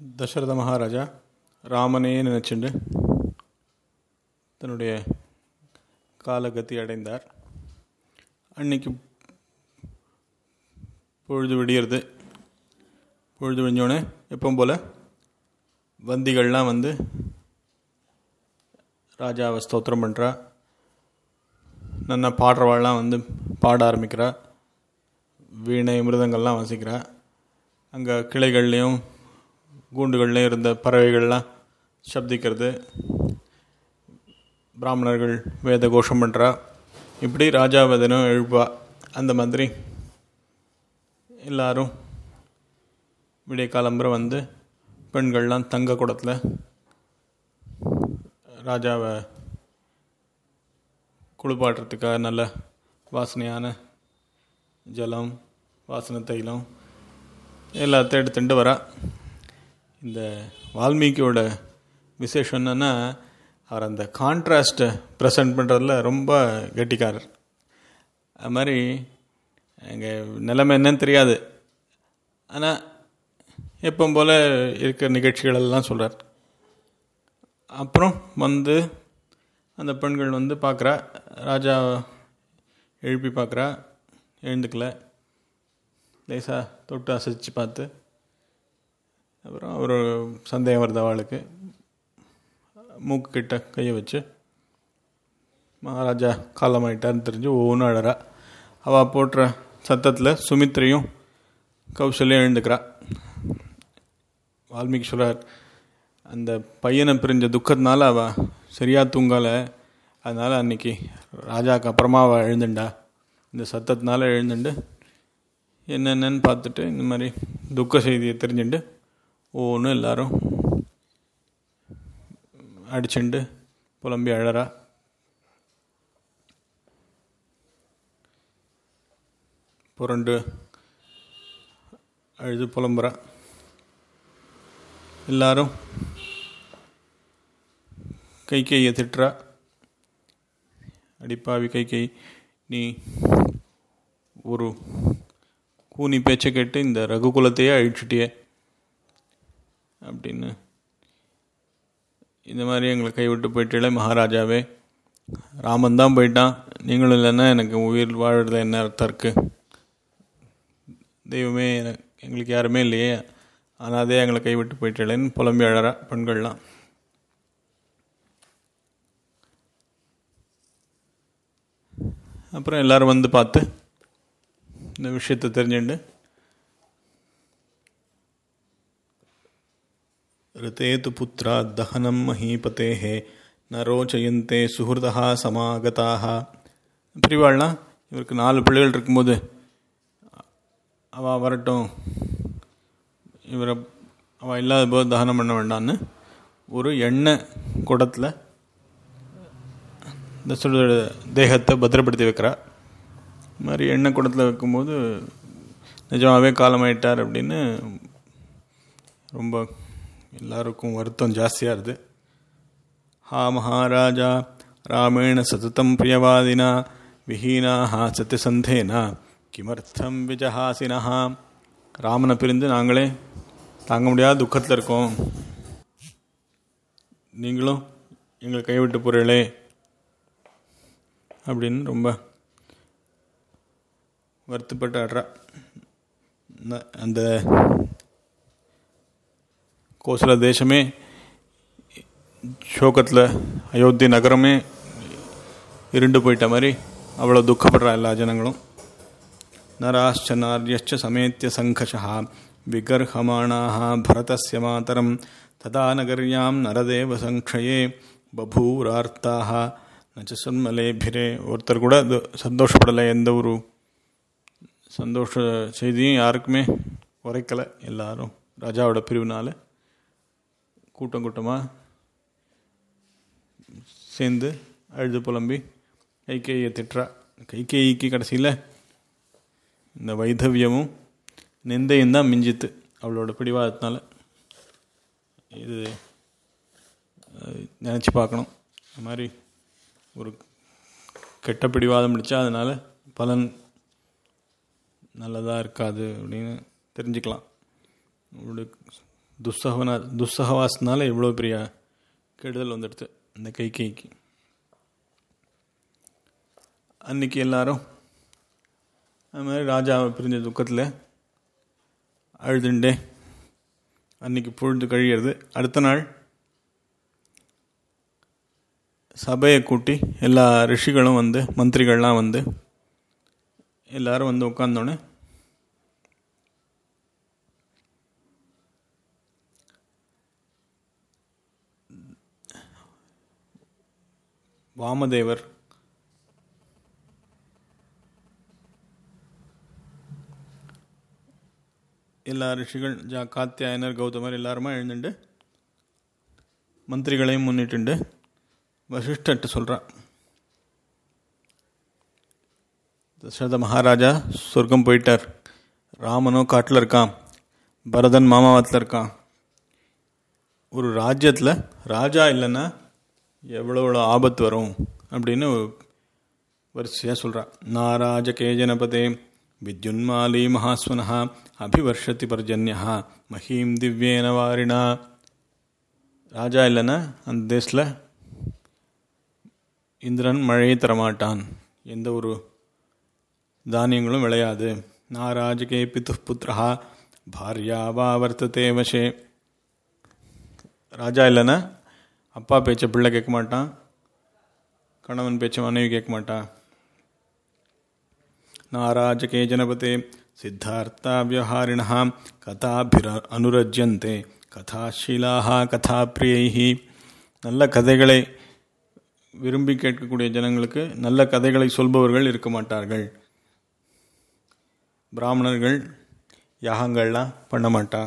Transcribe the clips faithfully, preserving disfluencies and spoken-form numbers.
தசரத மகாராஜா ராமனே நினைச்சுண்டு தன்னுடைய காலகதி அடைந்தார். அன்னைக்கு பொழுது விடியறது. பொழுது விடிஞ்சோடனே எப்பவும் போல் வந்திகள்லாம் வந்து ராஜாவை ஸ்தோத்திரம் பண்ணுறா. நல்லா பாடுறவாள்லாம் வந்து பாட ஆரம்பிக்கிறா. வீணை மிருதங்கள்லாம் வாசிக்கிறா. அங்கே கிளைகள்லேயும் கூண்டுகள்லேயும் இருந்த பறவைகள்லாம் சப்திக்கிறது. பிராமணர்கள் வேத கோஷம் பண்ணுறா. இப்படி ராஜாவை தினம் எழுப்பா. அந்த மாதிரி எல்லாரும் விடிய காலம்புற வந்து பெண்கள்லாம் தங்க குடத்தில் ராஜாவை குளிப்பாட்டுறதுக்காக நல்ல வாசனையான ஜலம், வாசனை தைலம் எல்லாத்தையும் எடுத்துட்டு வரா. இந்த வால்மீகியோட விசேஷம் என்னென்னா, அவர் அந்த கான்ட்ராஸ்ட்டை ப்ரெசன்ட் பண்ணுறதுல ரொம்ப கெட்டிக்காரர். அது மாதிரி எங்கள் நிலைமை என்னன்னு தெரியாது, ஆனால் எப்பவும் போல் இருக்கிற நிகழ்ச்சிகளெல்லாம் சொல்கிறார். அப்புறம் வந்து அந்த பெண்கள் வந்து பார்க்குறா, ராஜா எழுப்பி பார்க்குறா, எழுந்துக்கல. லேசாக தொட்டு அசைச்சு பார்த்து அப்புறம் ஒரு சந்தேகம் வருது அவளுக்கு. மூக்கு கிட்ட கையை வச்சு மகாராஜா காலமாயிட்டார்னு தெரிஞ்சு ஒவ்வொன்றும் அழறா. அவள் போட்டுற சத்தத்தில் சுமித்ரையும் கௌசல்யம் எழுந்துக்கிறா. வால்மீகி சொல்கிறார், அந்த பையனை பிரிஞ்ச துக்கத்தினால அவள் சரியாக தூங்கலை. அதனால் அன்றைக்கி ராஜாவுக்கு அப்புறமா அவள் எழுந்துண்டா. இந்த சத்தத்தினால எழுந்துண்டு என்னென்னு பார்த்துட்டு இந்த மாதிரி துக்க செய்தியை தெரிஞ்சுண்டு ஒவ்வொன்றும் எல்லாரும் அடிச்சுண்டு புலம்பி அழறா. புரண்டு அழுது புலம்புறா. எல்லாரும் கைகையை திட்டுறா. அடிப்பாவி கைகை, நீ ஒரு கூனி பேச்சை கேட்டு இந்த ரகுகுலத்தையே அழிச்சுட்டியே அப்படின்னு. இந்த மாதிரி எங்களை கைவிட்டு போயிட்டே மகாராஜாவே, ராமன் தான் போயிட்டான், நீங்களும் இல்லைன்னா எனக்கு உயிர் வாழ்கிறத என்ன அர்த்தம் இருக்குது? தெய்வமே எங்களுக்கு யாருமே இல்லையே, ஆனால் அதே எங்களை கைவிட்டு போயிட்டேன்னு புலம்பி அழறா பெண்கள்லாம். அப்புறம் எல்லோரும் வந்து பார்த்து இந்த விஷயத்தை தெரிஞ்சுண்டு, ரிதேது புத்ரா தஹனம் மஹீபதேஹே நரோச்சயந்தே சுஹൃதா சமாகதாக. பிரிவாள்லாம் இவருக்கு நாலு பிள்ளைகள் இருக்கும்போது அவள் வரட்டும், இவரை அவள் இல்லாத போது தகனம் பண்ண வேண்டான்னு ஒரு எண்ணெய் குடத்தில் தசரத தேகத்தை பத்திரப்படுத்தி வைக்கிறா. இது மாதிரி எண்ணெய் குடத்தில் வைக்கும்போது நிஜமாகவே காலமாயிட்டார் அப்படின்னு ரொம்ப எல்லாருக்கும் வருத்தம் ஜாஸ்தியாக இருது. ஹா மகாராஜா ராமேண சததம் பிரியவாதினா விஹீனாஹா சத்தியசந்தேனா கிமர்த்தம் விஜஹாசினஹா. ராமனை பிரிந்து நாங்களே தாங்க முடியாத துக்கத்தில் இருக்கோம், நீங்களும் எங்களை கைவிட்டு போகிறீங்களே அப்படின்னு ரொம்ப வருத்தப்பட்டு ஆடுறா. அந்த கோசல தேசமே சோகத்தில், அயோத்தி நகரமே இருண்டு போயிட்ட மாதிரி அவ்வளோ துக்கப்படுறா எல்லா ஜனங்களும். நராஷ்ச நார்யச்ச சமேத்திய சங்கஷா விகர்ஹமாணாஹ பரதஸ்ய மாதரம் ததா நகர்யாம் நரதேவ சங்க்ஷயே பபூரார்த்தாக நச்ச சன்மலேபிரே. ஒருத்தர் கூட அது சந்தோஷப்படலை, எந்த ஒரு சந்தோஷ செய்தியும் யாருக்குமே உரைக்கலை. எல்லாரும் ராஜாவோட பிரிவுனால கூட்டம் கூட்டமாக சேர்ந்து அழுது புலம்பி கைகேயை திட்டுறா. கைகேயிக்கு கடைசியில் இந்த வைதவியமும் நிந்தையும் தான் மிஞ்சித்து அவளோட பிடிவாதத்தினால. இது நினச்சி பார்க்கணும். அது மாதிரி ஒரு கெட்ட பிடிவாதம் பிடிச்சா அதனால் பலன் நல்லதாக இருக்காது அப்படின்னு தெரிஞ்சுக்கலாம். அவளுடைய துஸ்ஸகவன துஸ்ஸகவாசனால எவ்வளோ பெரிய கெடுதல் வந்துடுது இந்த கைகேயிக்கு. அன்றைக்கி எல்லாரும் அது மாதிரி ராஜாவை பிரிஞ்ச துக்கத்தில் அழுதுண்டே அன்றைக்கி பொழுது கழியிறது. அடுத்த நாள் சபையை கூட்டி எல்லா ரிஷிகளும் வந்து மந்திரிகள்லாம் வந்து எல்லாரும் வந்து உட்கார்ந்தோன்னே வாமதேவர் எல்லா ரிஷிகள் ஜா காத்தியாயனர் கௌதமர் எல்லாருமா எழுந்துண்டு மந்திரிகளையும் முன்னிட்டு வசிஷ்டர்கிட்ட சொல்கிறான், தசரத மகாராஜா சொர்க்கம் போயிட்டார், ராமனோ காட்டில் இருக்கான், பரதன் மாமாவத்தில் இருக்கான். ஒரு ராஜ்யத்தில் ராஜா இல்லைன்னா எவ்வளோ எவ்வளோ ஆபத்து வரும் அப்படின்னு வரிசையாக சொல்கிறான். நாராஜ கேஜனபதே வித்யுன்மாலி மகாஸ்வனஹா அபிவர்ஷதி பர்ஜன்யா மஹீம் திவ்யேன வாரிணா. ராஜா இல்லைன்னா அந்த தேசத்தில் இந்திரன் மழையை தரமாட்டான், எந்த ஒரு தானியங்களும் விளையாது. நாராஜகே பித்து புத்திரஹா பாரியாவா வர்த்ததே வசே. ராஜா இல்லைன்னா அப்பா பேச்ச பிள்ளை கேட்க மாட்டான், கணவன் பேச்ச மனைவி கேட்க மாட்டான். நாராஜகே ஜனபதே சித்தார்த்தா வியவஹாரிணா கதாபிர அனுரஜ்யந்தே கதாஷீலாக கதா பிரியைஹி. நல்ல கதைகளை விரும்பி கேட்கக்கூடிய ஜனங்களுக்கு நல்ல கதைகளை சொல்பவர்கள் இருக்க மாட்டார்கள். பிராமணர்கள் யாகங்கள்லாம் பண்ண மாட்டா.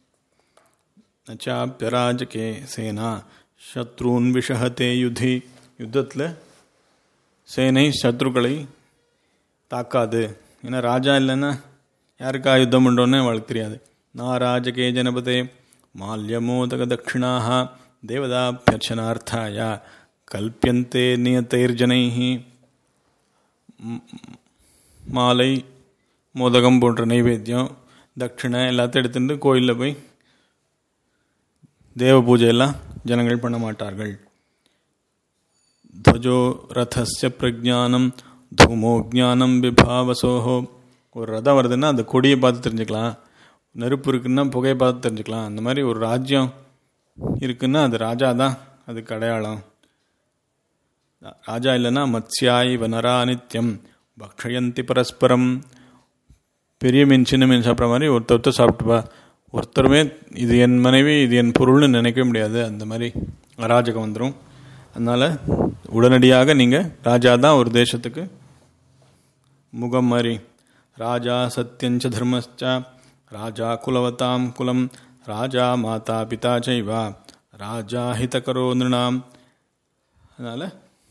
நச்சாப்யராஜகே சேனா சத்ருன் விஷஹதே யுதி. யுத்தத்தில் சேனை சத்ருக்களை தாக்காது. ஏன்னா ராஜா இல்லைன்னா யாருக்கா யுத்தம் பண்ணுறோன்னே அவளுக்கு தெரியாது. நாராஜகே ஜனபதே மால்யமோதக தட்சிணாக தேவதாபியர்ச்சனார்த்தாய கல்பியந்தே நியத்தைர்ஜனைஹி. மாலை மோதகம் போன்ற நைவேத்தியம் தட்சிணை எல்லாத்தையும் எடுத்துட்டு கோயிலில் போய் தேவ பூஜையெல்லாம் ஜனங்கள் பண்ண மாட்டார்கள். துவஜோ ரதஸ்ய பிரஜானம் தூமோ ஜானம் விபாவசோஹோ. ஒரு ரதம் வருதுன்னா அந்த கொடியை பார்த்து தெரிஞ்சுக்கலாம், நெருப்பு இருக்குன்னா புகையை பார்த்து தெரிஞ்சுக்கலாம். அந்த மாதிரி ஒரு ராஜ்யம் இருக்குன்னா அது ராஜா தான் அதுக்கு அடையாளம். ராஜா இல்லைன்னா மத்ஸ்யாய் வனரா நித்தியம் பக்ஷயந்தி பரஸ்பரம். பெரிய மீன் சின்ன மீன் சாப்பிட்ற மாதிரி ஒருத்தர் ஒருத்தர் சாப்பிட்டுப்பா. ஒருத்தருமே இது என் மனைவி இது என் பொருள்னு நினைக்கவே முடியாது. அந்த மாதிரி அராஜகம் வந்துடும். அதனால் உடனடியாக நீங்கள் ராஜா தான் ஒரு தேசத்துக்கு முகம் மாதிரி. ராஜா சத்யஞ்ச தர்மச்ச ராஜா குலவதாம் குலம் ராஜா மாதா பிதா சைவா ராஜா ஹிதகரோ நிருணாம். அதனால்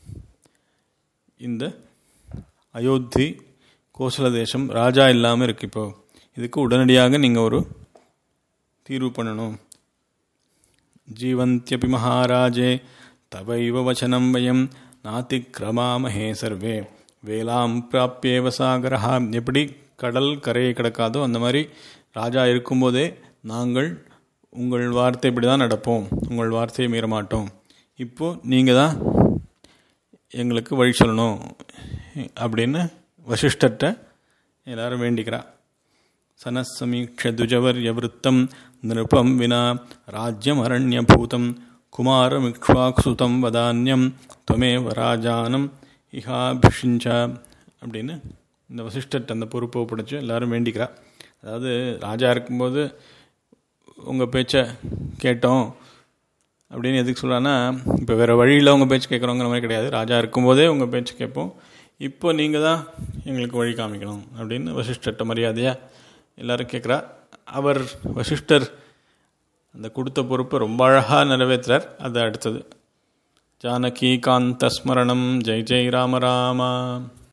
இந்த அயோத்தி கோசல தேசம் ராஜா இல்லாமல் இருக்கு. இப்போ இதுக்கு உடனடியாக நீங்கள் ஒரு தீர்வு பண்ணணும். ஜீவந்தியபி மகாராஜே தவைவ வசனம் வயம் நாதிக்ரமாமஹே சர்வே வேலாம் பிராப்பியேவ சாகரஹா. எப்படி கடல் கரையை கிடக்காதோ அந்த மாதிரி ராஜா இருக்கும்போதே நாங்கள் உங்கள் வார்த்தை இப்படி தான் நடப்போம், உங்கள் வார்த்தையை மீற மாட்டோம். இப்போது நீங்கள் தான் எங்களுக்கு வழி சொல்லணும் அப்படின்னு வசிஷ்டர்கிட்ட எல்லாரும் வேண்டிக்கிறா. சனசமீக்ஷ துஜவர்ய விருத்தம் நிருபம் வினா ராஜ்யம் அரண்யபூதம் குமாரமிக்ஷ்வாக்சுதம் வதான்யம் துவமேவ ராஜானம் இஹாபிஷிஞ்ச அப்படின்னு இந்த வசிஷ்டர்கிட்ட அந்த பொறுப்பை ஒப்படைச்சு எல்லாரும் வேண்டிக்கிறா. அதாவது ராஜா இருக்கும்போது உங்கள் பேச்சை கேட்டோம் அப்படின்னு எதுக்கு சொல்கிறான்னா, இப்போ வேறு வழியில் உங்கள் பேச்சு கேட்குறவங்கிற மாதிரி கிடையாது. ராஜா இருக்கும்போதே உங்கள் பேச்சு கேட்போம், இப்போ நீங்கள் தான் எங்களுக்கு வழி காமிக்கணும் அப்படின்னு வசிஷ்டர்கிட்ட மரியாதையாக எல்லோரும் கேட்குறா. அவர் வசிஷ்டர் அந்த கொடுத்த பொறுப்பை ரொம்ப அழகாக நிறைவேற்றுறார். அது அடுத்தது ஜானகி காந்த ஸ்மரணம். ஜெய் ஜெய் ராம ராமா.